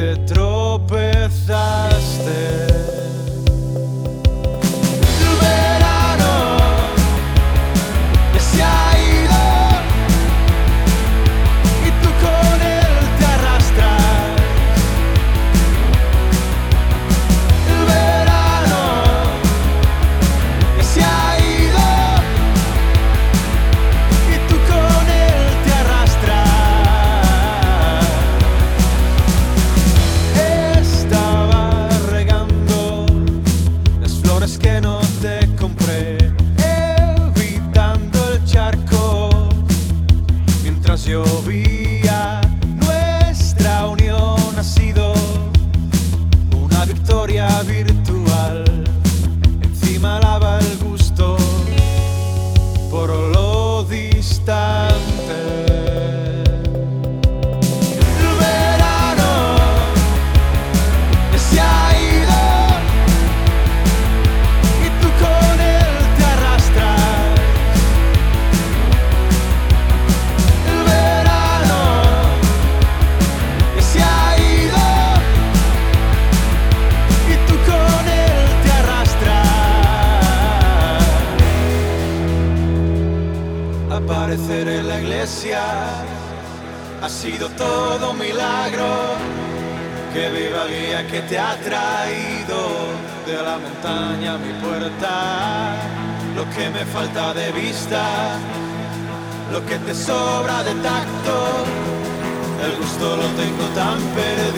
te tropezaste. Que no te compré, evitando el charco mientras llovía. Nuestra unión ha sido una victoria virtual. Encima lava el gusto por lo distante. Aparecer en la iglesia ha sido todo un milagro. Que viva el guía que te ha traído de la montaña a mi puerta. Lo que me falta de vista, lo que te sobra de tacto, el gusto lo tengo tan perdido.